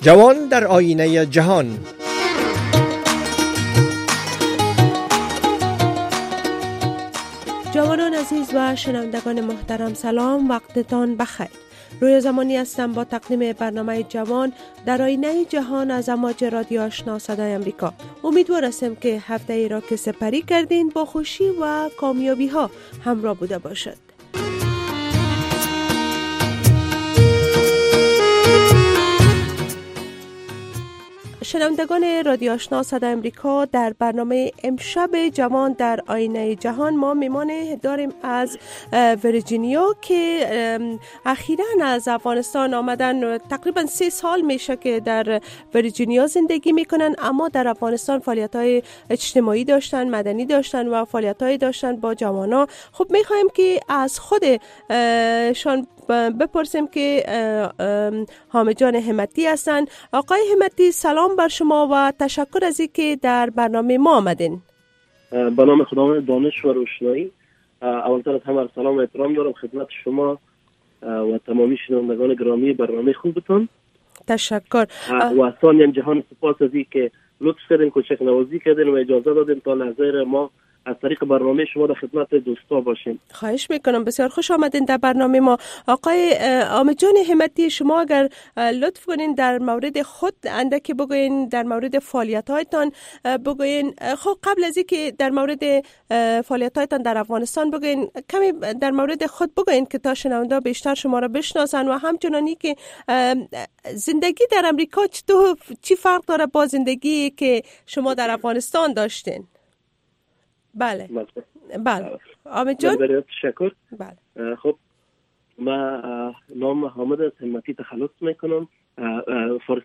جوان در آینه جهان. جوانان عزیز و شنوندگان محترم، سلام، وقتتان بخیر. روی زمانی هستم با تقدیم برنامه جوان در آینه جهان از امواج رادیو آشنا صدای امریکا. امیدوار هستم که هفته ای را که سپری کردین با خوشی و کامیابی ها همراه بوده باشد. شنوندگان رادیو آشنا صدای امریکا، در برنامه امشب جوان در آینه جهان ما میمان داریم از ویرجینیا که اخیراً از افغانستان آمدن. تقریباً 3 سال میشه که در ویرجینیا زندگی میکنن، اما در افغانستان فعالیت‌های اجتماعی داشتن، مدنی داشتن و فعالیت‌های داشتن با جوانا. خب میخوایم که از خودشان بپرسیم که حامد جان همتی هستن. آقای همتی، سلام بر شما و تشکر از اینکه در برنامه ما آمدین. به نام خداوند دانش و روشنایی، اولتر از همه سلام و احترام دارم خدمت شما و تمامی شنوندگان گرامی برنامه خوبتون. تشکر. و ثانیاً جهان سپاس از اینکه لطف کردین، کوچک نوازی کردین و اجازه دادین تا لحظه ما از طریق برنامه شما در خدمت دوستا باشیم. خواهش میکنم، بسیار خوش آمدین در برنامه ما. آقای حامد جان همتی، شما اگر لطف کنین در مورد خود اندکی بگوین، در مورد فعالیت‌هایتان بگوین. خب قبل از اینکه در مورد فعالیت‌هایتان در افغانستان بگوین، کمی در مورد خود بگوین که تا شنونده بیشتر شما را بشناسن و همچنانی که زندگی در امریکا چی فرق داره با زندگی که شما در افغانستان داشتین؟ بله. حامد جان، تشکر. بله. خب ما نام حامد همتی تخلص میکنم. فارغ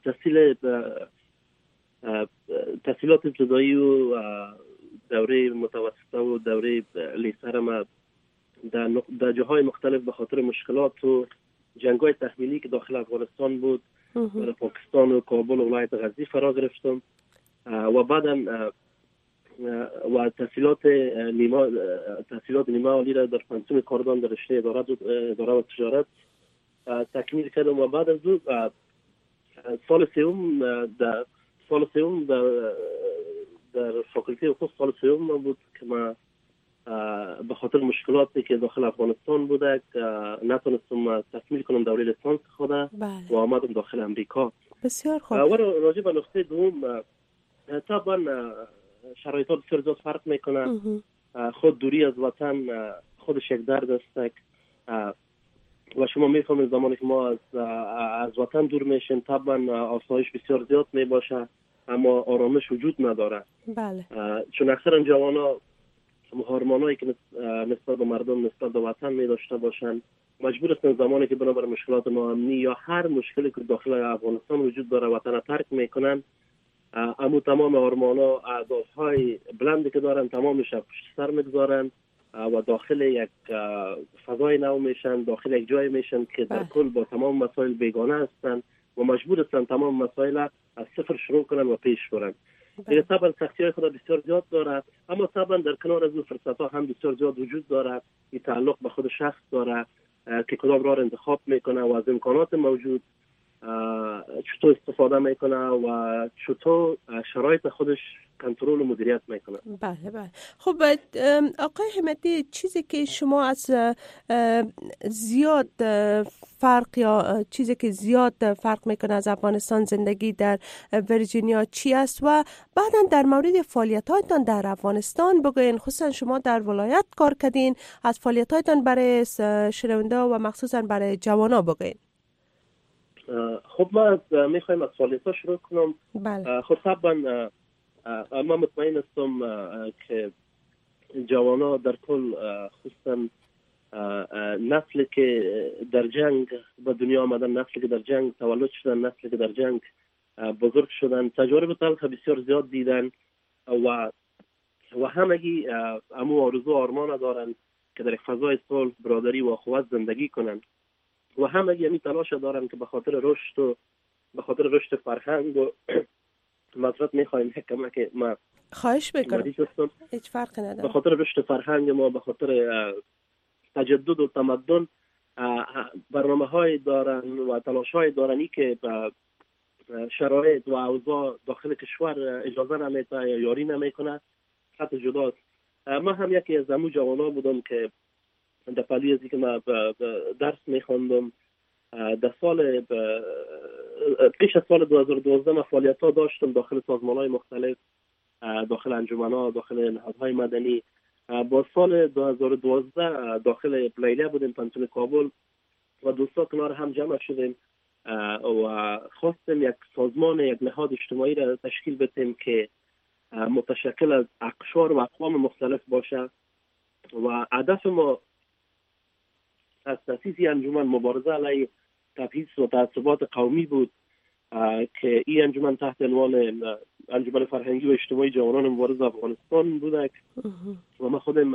تحصیلات ابتدایی و دوره متوسطه و دوره لیسه ما در جاهای مختلف به خاطر مشکلات و جنگ‌های تحمیلی که داخل افغانستان بود در پاکستان و کابل و ولایت غزنی فرا گرفتم و بعداً و تحصیلات نیمه عالی را در پنجم کاردان در رشته اداره و تجارت تکمیل کردم و بعد از اون سال سوم در فاکولته حقوق سال سوم بود که ما به خاطر مشکلاتی که داخل افغانستان بوده نتونستم تکمیل کنم دوره لیسانس خودم و آمدم داخل امریکا. بسیار خوب. و راجع به نقطه دوم، طبعا شرایط ها بسیار زیاد فرق میکنه. خود دوری از وطن خودش یک درد است و شما میفهمید زمانی که ما از وطن دور میشیم طبعا آسایش بسیار زیاد میباشه اما آرامش وجود نداره. بله. چون اکثرا جوانا هورمونایی که نسبت به مردم نسبت به وطن میداشته باشن مجبور هستن زمانی که بنابر مشکلات ناامنی یا هر مشکلی که داخل افغانستان وجود داره وطن ترک میکنن. اما تمام هورمونا اهداف‌های بلندی که دارن تمامش پشت سر میگذارن و داخل یک فضای نو میشن، داخل یک جای میشن که در کل با تمام مسائل بیگانه هستن و مجبور هستن تمام مسائل از صفر شروع کنن و پیش برن. دیگه طبعا سختی‌های خود بسیار زیاد داره، اما طبعا در کنار از اون فرصت‌ها هم بسیار زیاد وجود داره. این تعلق به خود شخص داره که کدام راه انتخاب میکنه و از امکانات موجود چطور استفاده میکنه و چطور شرایط خودش کنترل و مدیریت میکنه. بله. خب آقای همتی، چیزی که شما از زیاد فرق یا چیزی که زیاد فرق میکنه از افغانستان زندگی در ویرجینیا چی است و بعداً در مورد فعالیتاتون در افغانستان بگوین. خصوصا شما در ولایت کار کردین، از فعالیتاتون برای شنونده و مخصوصا برای جوانا بگوین. خب ما میخوایم از فعالیت‌ها شروع کنم. بله. خب طبعا ما مطمئن هستم که جوانا در کل خصوصا نسلی که در جنگ به دنیا آمدن، نسلی که در جنگ تولد شدن، نسلی که در جنگ بزرگ شدن، تجارب تلخ بسیار زیاد دیدن و همگی امو آرزو آرمان دارن که در یک فضای صلح، برادری و اخوت زندگی کنن و همگی یعنی تلاش دارن که به خاطر رشد فرهنگ و معذرت میخوایم که ما خواهش میکنم، هیچ فرقی نداره، به خاطر رشد فرهنگ ما، به خاطر تجدد و تمدن برنامه های دارن و تلاش های دارنی که شرایط و اوضاع داخل کشور اجازه نمیده یا یاری نمیکنه خط جداست. من هم یکی از همون جوانا بودم که در پلی ازی که من درس میخوندم در پیش از سال 2012 من فعالیت ها داشتم داخل سازمان های مختلف، داخل انجمن ها، داخل نهادهای مدنی. با سال 2012 داخل لیلیه بودیم پانتون کابل و دوستا کنار هم جمع شدیم و خواستیم یک سازمان، یک نهاد اجتماعی را تشکیل بدیم که متشکل از اقشار و اقوام مختلف باشه و هدف ما از تأسیس انجمن مبارزه علیه تبعیض و تعصبات قومی بود که این انجمن تحت عنوان انجمن فرهنگی و اجتماعی جوانان مبارز افغانستان بوده و من خودم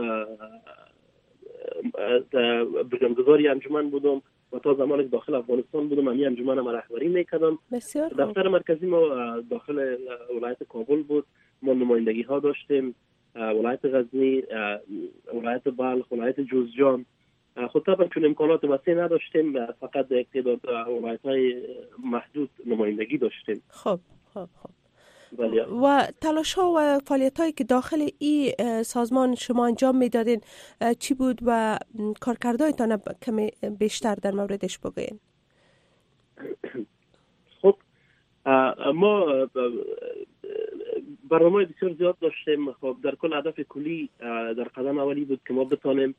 بنیانگذاری انجمن بودم و تا زمانی که داخل افغانستان بودم این انجمن ما رهبری میکردم. دفتر مرکزی ما داخل ولایت کابل بود. ما نمایندگی ها داشتیم ولایت غزنی، ولایت بلخ، ولایت جوزجان. خود طبعا چون امکانات وسیع نداشتیم فقط یک تعداد ولایت‌های محدود نمایندگی داشتیم. خب و تلاش ها و فعالیت هایی که داخل این سازمان شما انجام میدادین چی بود و کارکردهایتان کمی بیشتر در موردش بگوین؟ خب ما برنامه بسیار زیاد داشتیم. خب در کل هدف کلی در قدم اولی بود که ما بتانیم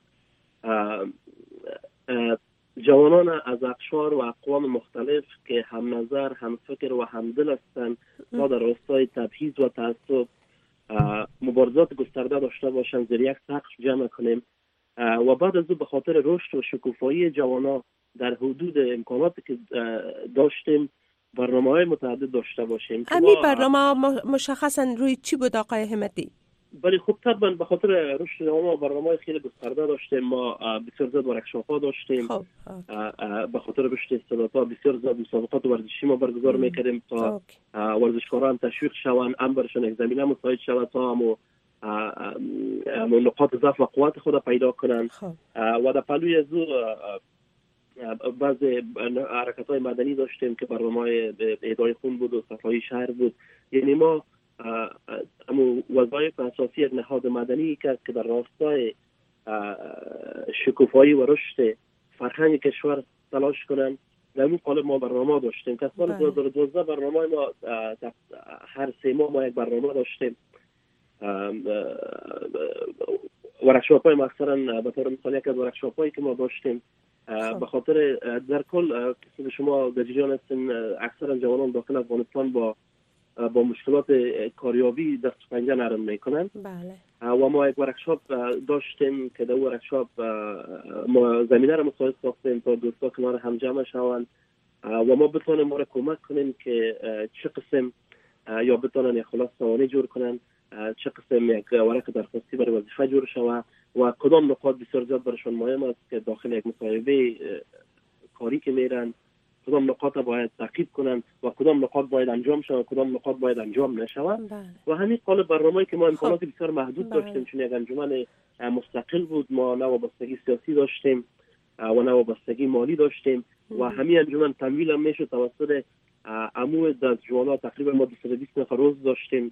جوانان از اقشار و اقوام مختلف که هم نظر، هم فکر و هم دل هستند تا در راستای تبعیض و تعصب مبارزات گسترده داشته باشند زیر یک سقف جمع کنیم و بعد از او به خاطر رشد و شکوفایی جوانان در حدود امکاناتی که داشتیم برنامه‌های متعدد داشته باشیم. همین برنامه مشخصا روی چی بود آقای همتی؟ ولی خب طبعا به خاطر رشد ما برنامه‌های خیلی گسترده داشتیم. ما بسیار زیاد ورکشاپ‌ها داشتیم. به خاطر رشد استعدادها بسیار زیاد مسابقات ورزشی ما برگزار می‌کردیم تا ورزشکاران تشویق شوند، هم برشون یک زمینه مساعد شود تا هم نقاط ضعف و قوت خود پیدا کنند و در پلوی از بعض حرکت‌های مدنی داشتیم که برنامه‌های اهدای خون بود و صفایی شهر بود. یعنی ما وظایف اساسی یک نهاد مدنی که در راستای شکوفایی و رشد فرهنگ کشور تلاش کنند در این قالب ما برنامه داشتیم که سال 2012 برنامه ما هر 3 ماه ما یک برنامه داشتیم. ورکشاپ‌های مثلا به طور مثال یک از ورکشاپ‌هایی که ما داشتیم به خاطر در کل که شما در جریان هستین اکثر جوانان داخل افغانستان با مشکلات کاریابی دست و پنجه نرم میکنن. بله. و ما یک ورکشاپ داشتیم که در ورکشاپ ما زمینه را مساعد ساختیم تا دوستا کنار هم جمع شوند و ما بتونیم ما را کمک کنیم که چه قسم یا بتونن یک خلاص سوانه جور کنن، چه قسم یک ورق درخواستی برای وظیفه جور شود و کدام نکات بسیار زیاد برشون مهم است که داخل یک مصاحبه کاری که میرن کدام نکات باید تعقیب کنند و کدام نکات باید انجام شود و کدام نکات باید انجام نشود. و همین قالب برنامه‌ای که ما امکانات بسیار محدود داشتیم چون یک انجمن مستقل بود، ما نه وابستگی سیاسی داشتیم و نه وابستگی مالی داشتیم و همین انجمن تمویل هم میشد توسط عموم دانشجویان. تقریبا ما 220 نفر روز داشتیم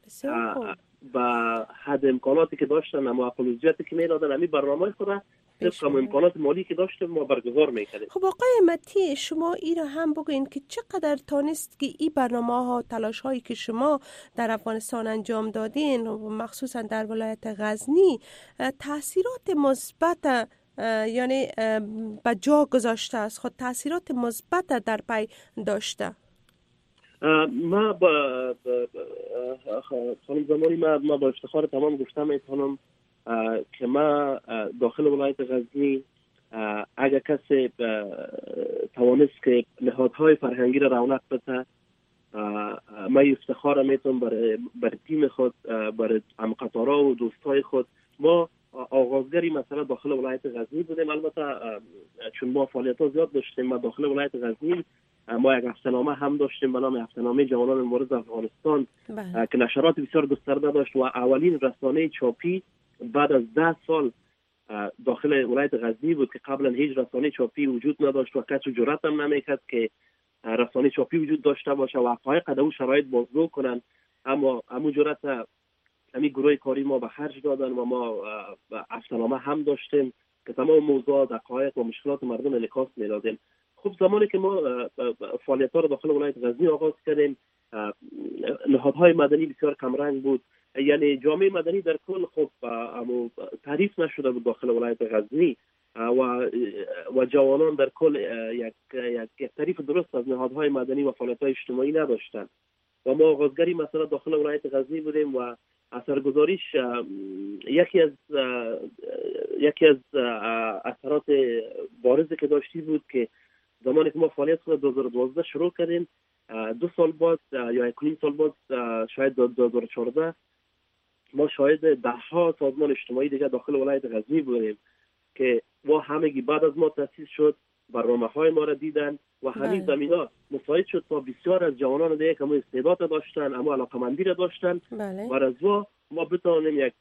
و حد امکاناتی که داشتن اما اپولوژیاتی که میدادن همین برنامه خود طبق امکانات مالی که داشتیم ما برگزار میکردیم. خب آقای متی شما این را هم بگوین که چقدر تانست که این برنامه‌ها تلاش هایی که شما در افغانستان انجام دادین و مخصوصا در ولایت غزنی تاثیرات مثبت یعنی به جا گذاشته است، خود تاثیرات مثبت در پی داشته؟ ما با خانم زمانی ما با افتخار تمام گفتم میتونم که ما داخل ولایت غزنی اگر کسی توانست که نهادهای فرهنگی را رونق بده ما افتخار میتونم برای تیم خود، برای همقطارا و دوستای خود. ما آغازگری مثلا داخل ولایت غزنی بودیم. البته چون ما فعالیت‌ها زیاد داشتیم ما داخل ولایت غزنی ما یک هفته‌نامه هم داشتیم به نام هفته‌نامه جوانان مبارز افغانستان که نشرات بسیار گسترده داشت و اولین رسانه چاپی بعد از 10 سال داخل ولایت غزنی بود که قبلا هیچ رسانه چاپی وجود نداشت و کسی جرأت هم نمیکرد که رسانه چاپی وجود داشته باشه و حقایق در اون شرایط بازگو کنن. اما همون جرأت همین گروه کاری ما به خرج دادن و ما افسانامه هم داشتیم که تمام موضوع دقایق و مشکلات مردم انعکاس میدادیم. خب زمانی که ما فعالیت‌ها رو داخل ولایت غزنی آغاز کردیم، نهادهای مدنی بسیار کمرنگ بود، یعنی جامعه مدنی در کل خب تعریف نشده بود داخل ولایت غزنی و جوانان در کل یک تعریف درست از نهادهای مدنی و فعالیت‌های اجتماعی نداشتند و ما آغازگری مثلا داخل ولایت غزنی بودیم و اثرگذاریش یکی از اثرات بارزی که داشتی بود که زمانی که ما فعالیت خود 2012 شروع کردیم، 2 سال بعد یا 1.5 سال بعد شاید 2014 ما شاهد 10 سازمان اجتماعی دیگه داخل ولایت غزنی بودیم که همگی بعد از ما تأسیس شد، برنامه‌های ما را دیدن و همین زمینا مساعد شد تا بسیار از جوانان دیگه که استعداد داشتن اما علاقه‌مندی را داشتن و از ما بتونیم یک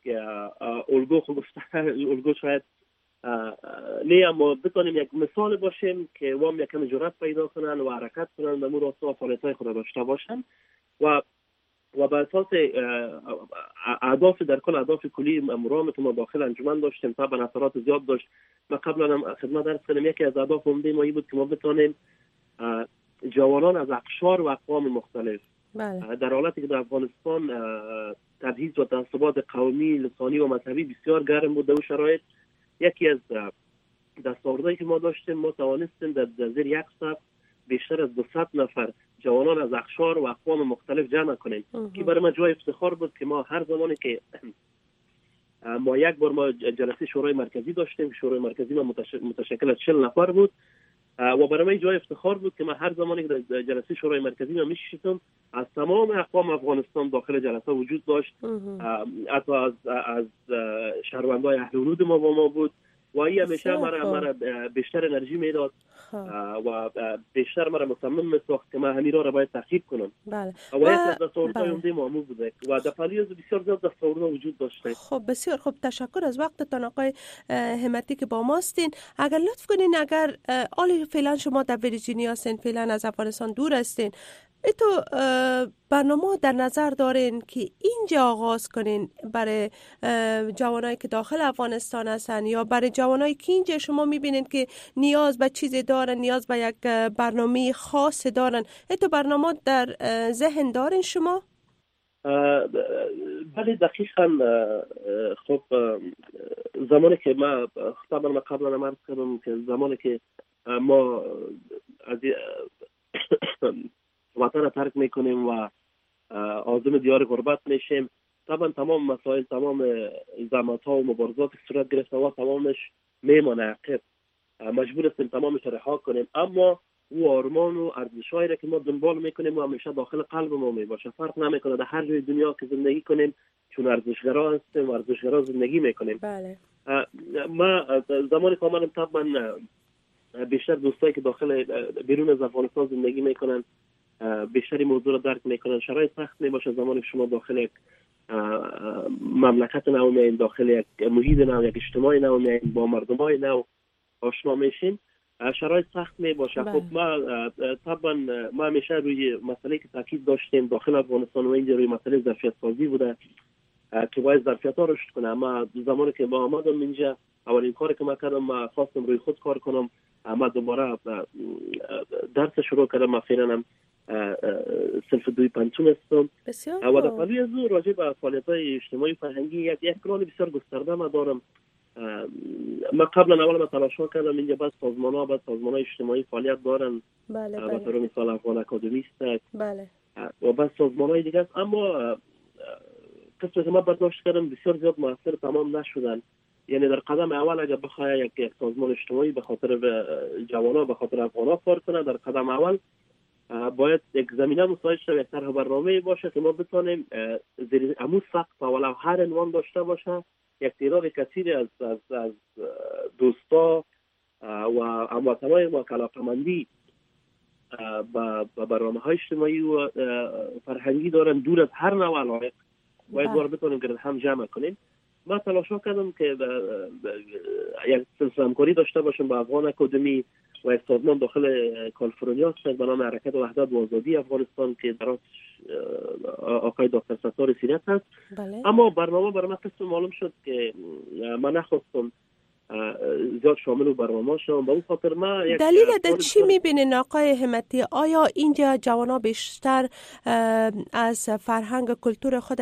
الگو شاید نه، اما بتونیم یک مثال باشیم که وام یکم جرأت پیدا کنن و حرکت کنن و مراسم فعالیت‌های خود داشته باشن و به اساس اهداف در کل اهداف کلی مرام که ما داخل انجمن داشتیم طبعا اثرات زیاد داشت. ما قبلا هم خدمت عرض کردم یکی از اهداف عمده ما بود که ما بتونیم جوانان از اقشار و اقوام مختلف در حالتی که در افغانستان تبعیض و تعصبات قومی، لسانی و مذهبی بسیار گرم بود، در اون شرایط یکی از دستاوردهایی که ما داشتیم ما توانستیم در زیر یک صف بیشتر از 200 نفر جوانان از اقشار و اقوام مختلف جمع کنیم که برای ما جای افتخار بود که ما هر زمانی که ما یک بار ما جلسه شورای مرکزی داشتیم، شورای مرکزی ما متشکل از 40 نفر بود و برای ما جای افتخار بود که ما هر زمانی که در جلسه شورای مرکزی ما میشیدم از تمام اقوام افغانستان داخل جلسه وجود داشت، حتی از شهروندای اهل ولود ما با ما بود و این همیشه مرا بیشتر انرژی میداد و بیشتر مرا مصمم میساخت که من همین را باید تعقیب کنم. بله. و یک از دستاوردهای عمده ما بوده و در پلیوز بسیار زیاد دستاوردها وجود داشته. خب بسیار خوب، تشکر از وقتتان آقای همتی که با ماستین. اگر لطف کنین، اگر حالا فعلا شما در ویرجینیا هستین، فعلا از افغانستان دور هستین، تو برنامه در نظر دارین که اینجا آغاز کنین برای جوانایی که داخل افغانستان هستن یا برای جوانایی که اینجا شما میبینین که نیاز به چیزی دارن، نیاز به یک برنامه خاص دارن، تو برنامه در ذهن دارین شما؟ بله دقیقاً. خب زمانی که ما قبلا عرض کردم که زمانی که ما از وطن را ترک میکنیم و عازم دیار غربت میشیم، طبعا تمام مسائل، تمام زحمت‌ها و مبارزات صورت گرفته و تمامش میمانه عقب، مجبور هستیم تمامش رها کنیم، اما او آرمان و ارزش‌هایی را که ما دنبال میکنیم و همیشه داخل قلب ما میباشه، فرق نمیکنه در هر جای دنیا که زندگی کنیم، چون ارزشگرا هستیم و ارزشگرا زندگی میکنیم. بله. ما زمانی که آمدم طبعا بیشتر دوستایی که داخل بیرون از افغانستان زندگی میکنن بیشتری موضوع را درک میکنن. شرایط سخت میباشه زمانی که شما داخل یک مملکت نو میایین، داخل یک محیط نو، یک اجتماع نو میایین، با مردمای نو آشنا میشین، شرایط سخت میباشه. خب طبعا ما همیشه روی مسئله که تاکید داشتیم داخل افغانستان و اینجا روی مسئله ظرفیت سازی بوده که باید ظرفیت‌ها رشد کنه. ما زمانی که ما آمدم اینجا اولین کاری که ما کردم، ما خواستم روی خود کار کنم. ما دوباره درس شروع کردم. ما فعلا صنف 2 پنتون هستم و در پلوی از او راجع به فعالیت‌های اجتماعی فرهنگی یک پلان بسیار گسترده ما دارم. ما قبلا اول ما تلاش کردم اینجا بعد سازمان‌های اجتماعی فعالیت دارن. بله. به طور مثال افغان اکادمی است. بله. و بعد سازمان‌های دیگه است، اما قسمت ما برداشت کردم بسیار زیاد موثر تمام نشدن. یعنی در قدم اول اگر بخواد یک سازمان اجتماعی به خاطر جوانان، به خاطر افغان‌ها کار کنه، در قدم اول باید یک زمینه مساعد شه، یک طرح برنامه باشه که ما بتونیم زیر عمود سقف ولو هر عنوان داشته باشه یک تعداد کثیری از دوستا و هموطنای ما که علاقه‌مندی با برنامه‌های اجتماعی و فرهنگی دارن دور از هر نوع علایق باید بار بتونیم که هم جمع کنیم. ما تلاش کردم که یک سلسله همکاری داشته باشم با افغان اکادمی و یک سازمان داخل کالیفرنیا هست به نام حرکت وحدت و آزادی افغانستان که در آقای دکتر ستار سیرت هست. بله. اما برنامه برای من قسم معلوم شد که من نخواستم زیاد شامل برنامه شدم. به اون خاطر ما دلیل در چی میبینین آقای همتی؟ آیا اینجا جوانا بیشتر از فرهنگ کلتور خود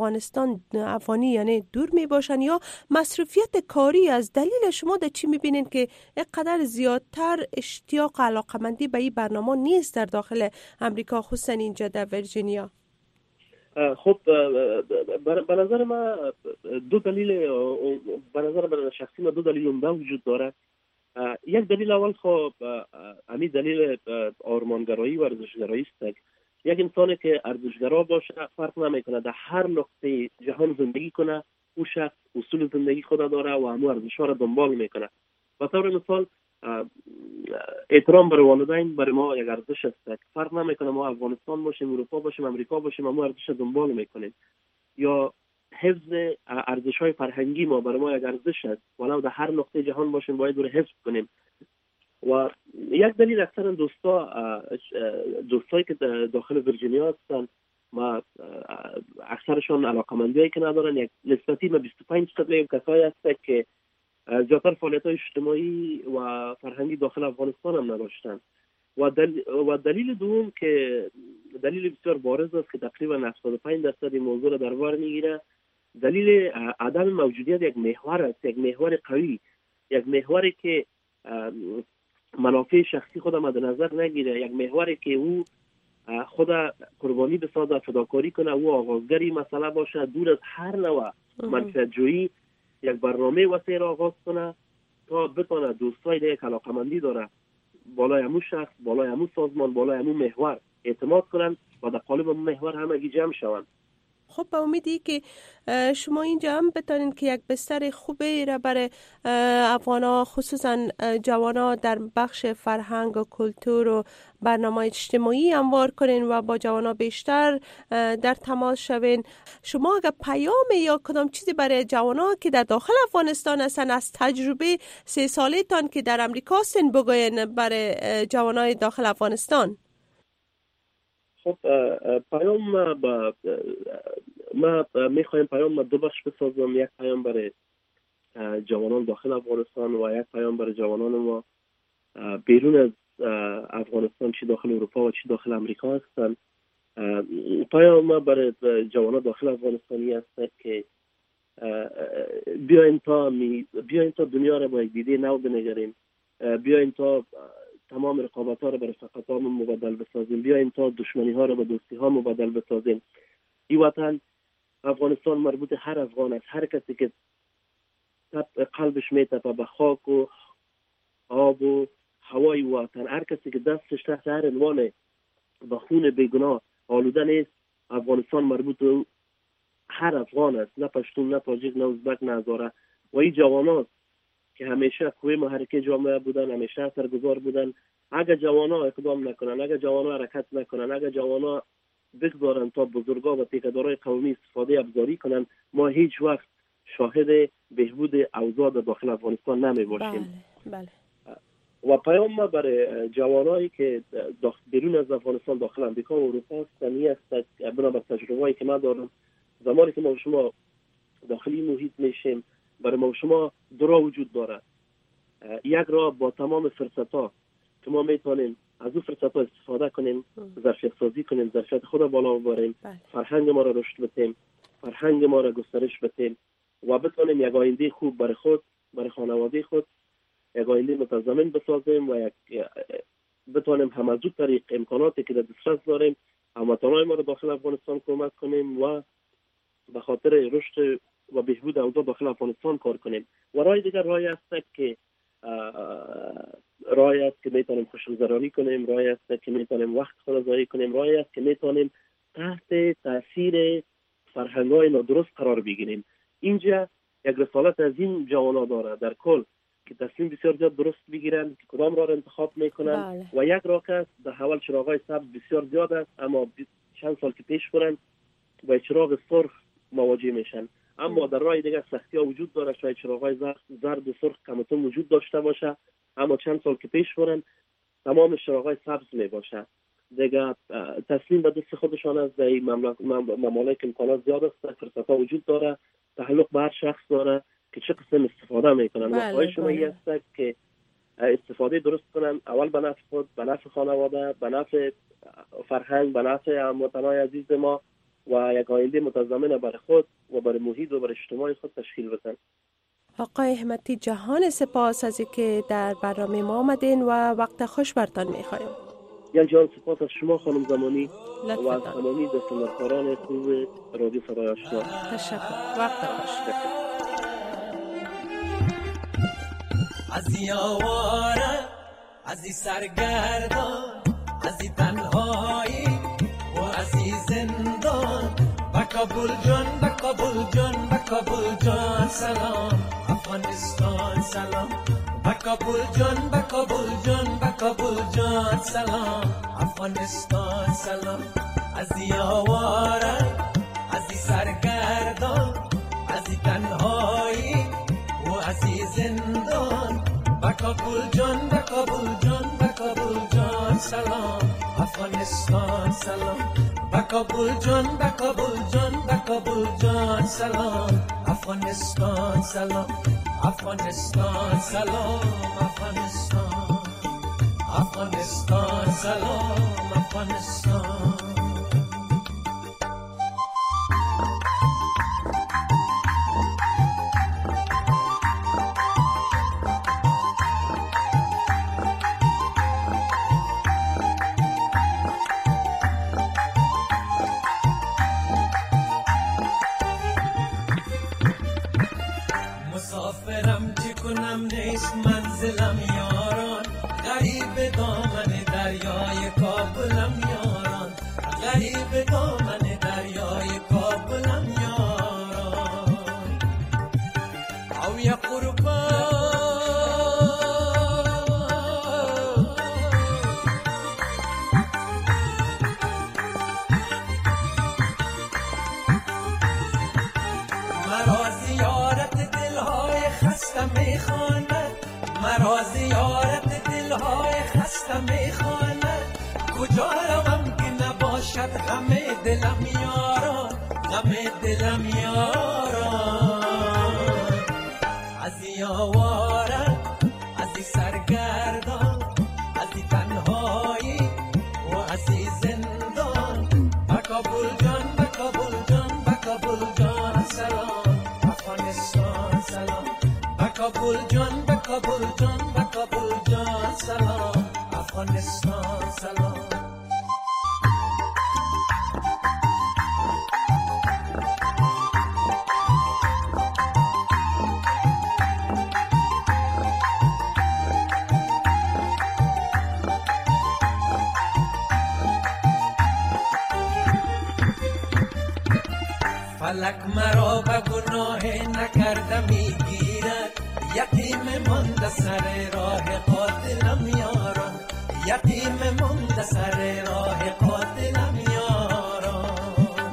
افغانی یعنی دور میباشن یا مصروفیت کاری؟ از دلیل شما در چی میبینین که اینقدر زیادتر اشتیاق علاقمندی به این برنامه نیست در داخل امریکا، خصوصا اینجا در ویرجینیا؟ خب به نظر من دو دلیل، به نظر شخصی من دو دلیل عمده وجود داره. یک دلیل اول خب همین دلیل آرمانگرایی و ارزشگرایی است. یک انسانی که ارزشگرا باشه فرق نمیکنه در هر نقطه جهان زندگی کنه، او شخص اصول زندگی خود داره و همون ارزش‌ها را دنبال میکنه. به طور مثال احترام برای والدین برای ما یک ارزش است. فرق نمیکنه ما افغانستان باشیم، اروپا باشیم، امریکا باشیم، ما ارزش دنبال میکنیم. یا حفظ ارزش‌های فرهنگی ما برای ما یک ارزش است، ولو در هر نقطه جهان باشیم باید رو حفظ کنیم. و یک دلیل اکثر دوستایی که داخل ویرجینیا هستن ما اکثرشون علاقمندیایی که ندارن، یک نسبتی ما 25% کسایی هستن که زیادتر فعالیت‌های اجتماعی و فرهنگی داخل افغانستان هم نداشتن. و دلیل دوم که دلیل بسیار بارز است که تقریبا 75% این موضوع را در بر میگیره، دلیل عدم موجودیت یک محور است، یک محور قوی، یک محوری که منافع شخصی خود مد نظر نگیره، یک محوری که او خود قربانی بسازه، فداکاری کنه، او آغازگری مسئله باشه، دور از هر نوع منفعت جویی یک برنامه وسیع را آغاز کنه تا بتونه دوستای دیگه که علاقمندی داره بالای همون شخص، بالای همون سازمان، بالای همون محور اعتماد کنن و در قالب محور همگی جمع شوند. خب به امیدی که شما اینجا هم بتانید که یک بستر خوبی را برای افغانا خصوصا جوانا در بخش فرهنگ و کلتور و برنامه اجتماعی هموار کنین و با جوانا بیشتر در تماس شوین. شما اگر پیام یا کدام چیزی برای جوانا که در داخل افغانستان هستن از تجربه 3 ساله تان که در امریکا هستین بگوین برای جوانای داخل افغانستان؟ خب پیام ما میخوایم پیام دو بخش بسازم، یک پیام برای جوانان داخل افغانستان و یک پیام برای جوانان ما بیرون از افغانستان، چی داخل اروپا و چی داخل امریکا هستن. پیام ما برای جوانان داخل افغانستانی هست که بیاین تا دنیا را با یک دیده نو بنگریم، بیاین تا تمام رقابت ها را برای فقط ها مبدل بسازیم، بیاین تا دشمنی ها را به دوستی ها مبدل بسازیم. این وطن افغانستان مربوط هر افغان است، هر کسی که قلبش میتپه به خاک و آب و هوای وطن، هر کسی که دستش تحت هر عنوان به خون بیگناه آلوده نیست، افغانستان مربوط به هر افغان است، نه پشتون، نه تاجیک، نه ازبک، نه هزاره. و این جوانان که همیشه قوی محرک جامعه بودن، همیشه اثرگذار بودن، اگر جوانا اقدام نکنن، اگر جوانا حرکت نکنن، اگر جوانا بگذارن تا بزرگا و تیکه‌دارای قومی استفاده ابزاری کنن، ما هیچ وقت شاهد بهبود اوضاع داخل افغانستان نمی باشیم. بله. و پیام ما برای جوانایی که بیرون از افغانستان داخل امریکا و اروپا هستن این است، بنابر تجربه‌ای که من دارم، زمانی که ما شما داخلی محیط میشیم، برای ما شما دو راه وجود داره. یک راه با تمام فرصت‌ها که ما میتونیم از اون فرصت‌ها استفاده کنیم، ظرفیت سازی کنیم، ظرفیت خود بالا ببریم، فرهنگ ما را رشد بدیم، فرهنگ ما را گسترش بدیم و بتونیم یک آینده خوب برای خود، برای خانواده خود، یک آینده متضمن بسازیم و بتونیم هم از اون طریق امکاناتی که در دسترس داریم هموطنان ما را داخل افغانستان کمک کنیم و به خاطر رشد و بهبود اوضاع داخل افغانستان کار کنیم. و راه دیگر راهی است که میتونیم خوشگذرانی کنیم، راهی است که میتونیم وقت خود ضایع کنیم، راهی است که میتونیم تحت تاثیر فرهنگ‌های نادرست قرار بگیریم. اینجا یک رسالت از این جوانا داره در کل که تصمیم بسیار زیاد درست بگیرن که کدام راه را انتخاب میکنن. و یک راه که در اول چراغ‌های سبز بسیار زیاد است، اما چند سال که پیش برن با چراغ سرخ مواجه میشن. اما در راه دیگه سختی ها وجود داره. شاید چراغ‌های زرد و سرخ کمتون وجود داشته باشه، اما چند سال که پیش برن تمام چراغ‌های سبز می باشه. دیگه تسلیم به دست خودشان است. در این ممالک امکانات زیاد است، فرصت‌ها وجود داره، تعلق به هر شخص داره که چه قسم استفاده میکنن. وقتی شما است که استفاده درست کنن، اول به نفع خود، به نفع خانواده، به نفع فرهنگ، به نفع هموطنان عزیز ما و یک آینده متضمن برای خود و برای محیط و برای اجتماع خود تشکیل بدن. آقای همتی جهان، سپاس از اینکه در برنامه ما آمدین و وقت خوش برتان میخوایم. یعنی جان سپاس از شما خانم زمانی و از تمامی دستاندرکاران خوب رادیو صدای آشنا. تشکر. وقت خوش. از یاواره، از سرگردان، از تنهایی و از زندان، با کابل جان، با کابل جان، با کابل جان سلام افغانستان سلام، با کابل جان، با کابل جان، با کابل جان سلام افغانستان سلام. از یاواره، از سرگردان، از تنهایی و از زندان، با کابل جان، با کابل جان، با کابل جان سلام افغانستان سلام، با کابل جان، با کابل جان، با کابل جان سلام افغانستان سلام، افغانستان سلام، افغانستان، افغانستان سلام، افغانستان. مسافرم چه کنم نیست منزلم یاران، غریب دامن دریای کابلم یاران، غریب دامن دریای کابلم یاران. او یا قربان مرا زیارت دلهای خسته میخواند، مرا زیارت دلهای خسته میخواند، کجا روم که نباشد همه دلم یاران، همه دلم یاران. از یاواره، از سرگردان، از تنهایی و از زندان، با کابل جان، با کابل جان، با کابل جان سلام افغانستان سلام، با کابل جان، با کابل جان، با کابل جان سلام افغانستان سلام. فلک مرا به گناه نکرده میگیرد، یتیم مانده سر راه قاتلم یاران، یتیم مانده سر راه قاتلم یاران.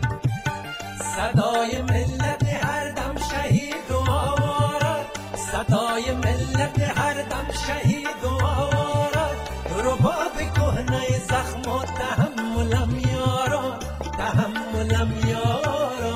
صدای ملت هر دم شهید و آوارد، صدای ملت هر دم شهید و آوارد، رباب کهنه زخم و تحملم یاران، تحملم یاران.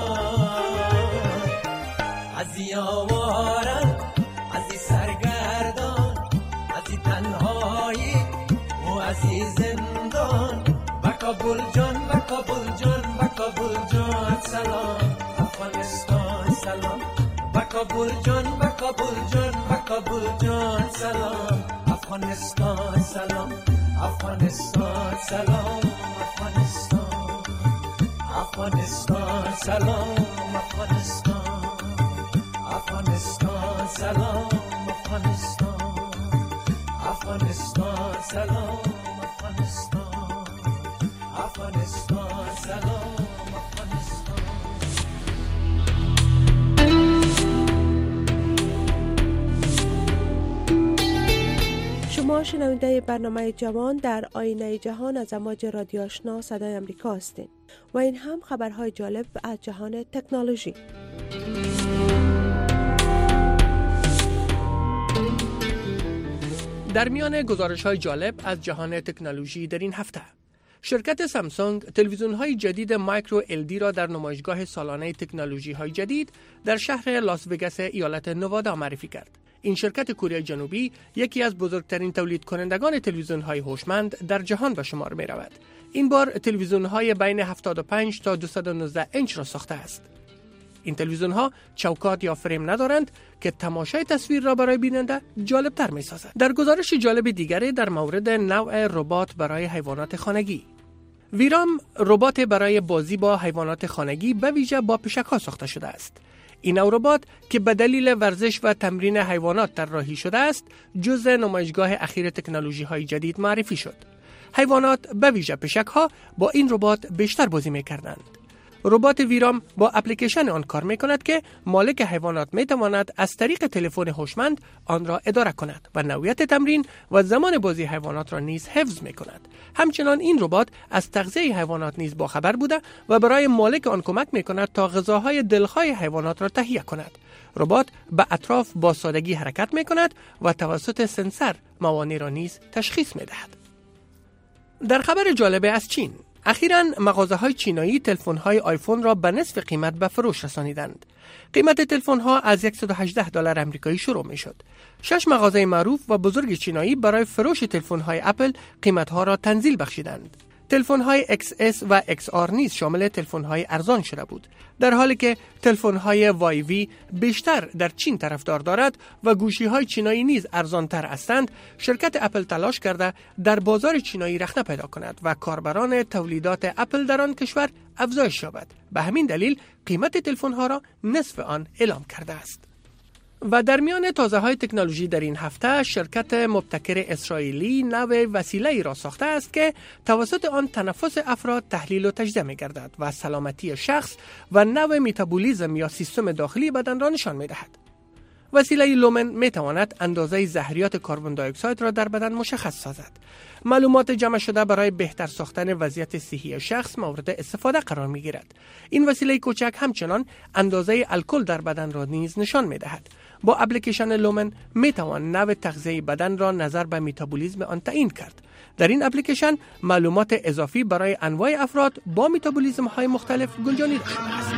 از یاواره، از سرگردان، از تنهایی و از زندان، با کابل جان، با کابل جان، با کابل جان سلام افغانستان سلام، با کابل جان، با کابل جان، با کابل جان سلام افغانستان سلام، افغانستان سلام، افغانستان، افغانستان سلام، افغانستان، افغانستان سلام، افغانستان، افغانستان سلام، افغانستان، افغانستان سلام، افغانستان. شما شنونده برنامه جوان در آینه جهان از امواج رادیو آشنا صدای امریکا هستید و این هم خبرهای جالب از جهان تکنولوژی. در میان گزارش‌های جالب از جهان تکنولوژی در این هفته، شرکت سامسونگ تلویزیون‌های جدید مایکرو LD را در نمایشگاه سالانه تکنولوژی‌های جدید در شهر لاس وگاس ایالت نوادا معرفی کرد. این شرکت کره جنوبی یکی از بزرگترین تولید کنندگان تلویزیون‌های هوشمند در جهان به شمار می‌رود. این بار تلویزیون‌های بین 75 تا 219 اینچ را ساخته است. این تلویزیون‌ها چوکات یا فریم ندارند که تماشای تصویر را برای بیننده جالب‌تر می‌سازد. در گزارش جالب دیگری در مورد نوع ربات برای حیوانات خانگی، ویرام ربات برای بازی با حیوانات خانگی به ویژه با پشک‌ها ساخته شده است. این نوع ربات که به دلیل ورزش و تمرین حیوانات طراحی شده است، جزء نمایشگاه اخیر تکنولوژی‌های جدید معرفی شد. حیوانات به ویژه پشک‌ها با این ربات بیشتر بازی می‌کردند. ربات ویرام با اپلیکیشن آن کار می‌کند که مالک حیوانات می‌تواند از طریق تلفن هوشمند آن را اداره کند و نوعیت تمرین و زمان بازی حیوانات را نیز حفظ می‌کند. همچنان این ربات از تغذیه حیوانات نیز باخبر بوده و برای مالک آن کمک می‌کند تا غذاهای دلخواه حیوانات را تهیه کند. ربات به اطراف با سادگی حرکت می‌کند و توسط سنسور موانع را نیز تشخیص می‌دهد. در خبر جالب از چین، اخیراً مغازه‌های چینایی تلفن‌های آیفون را به نصف قیمت به فروش رسانیدند. قیمت تلفن‌ها از $118 آمریکایی شروع می‌شد. 6 مغازه معروف و بزرگ چینایی برای فروش تلفن‌های اپل قیمت‌ها را تنزیل بخشیدند. تلفن‌های XS و XR نیز شامل تلفن‌های ارزان شده بود، در حالی که تلفن‌های YV بیشتر در چین طرفدار دارد و گوشی‌های چینایی نیز ارزان‌تر هستند. شرکت اپل تلاش کرده در بازار چینایی رخنه پیدا کند و کاربران تولیدات اپل در آن کشور افزایش یابد. به همین دلیل قیمت تلفن‌ها را نصف آن اعلام کرده است. و در میان تازه‌های تکنولوژی در این هفته، شرکت مبتکر اسرائیلی نوع وسیله‌ای را ساخته است که توسط آن تنفس افراد تحلیل و تجزیه می‌گردد و سلامتی شخص و نوع متابولیسم یا سیستم داخلی بدن را نشان می‌دهد. وسیله لومن می‌تواند اندازه زهریات کربن دی اکساید را در بدن مشخص سازد. معلومات جمع شده برای بهتر ساختن وضعیت صحی شخص مورد استفاده قرار می‌گیرد. این وسیله کوچک همچنان اندازه الکل در بدن را نیز نشان می‌دهد. با اپلیکیشن لومن می‌توان نوع تغذیه بدن را نظر به متابولیسم آن تعیین کرد. در این اپلیکیشن معلومات اضافی برای انواع افراد با متابولیسم‌های مختلف گنجانیده شده است.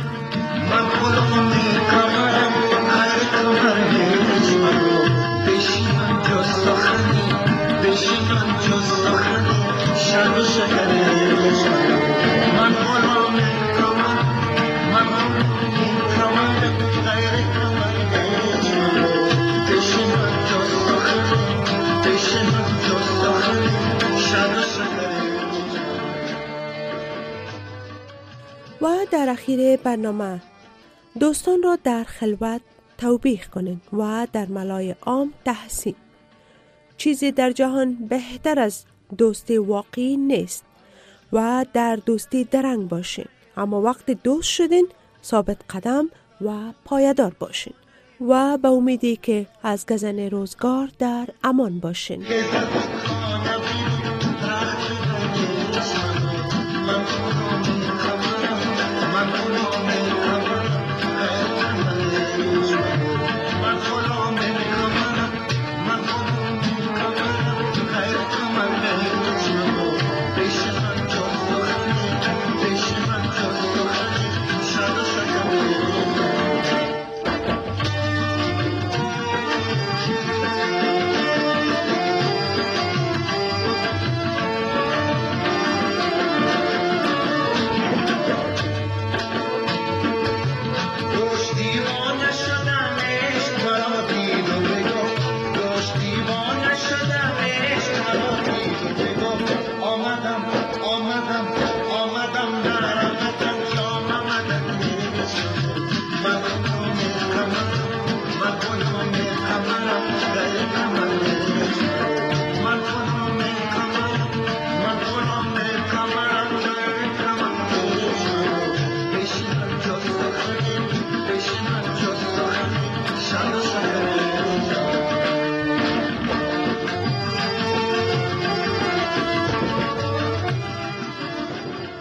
و در اخیر برنامه، دوستان را در خلوت توبیخ کنین و در ملای عام تحسین. چیزی در جهان بهتر از دوستی واقعی نیست و در دوستی درنگ باشین، اما وقت دوست شدین ثابت قدم و پایدار باشین و به امیدی که از گزن روزگار در امان باشین.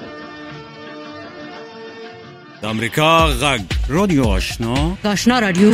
امریکا غږ رادیو آشنا رادیو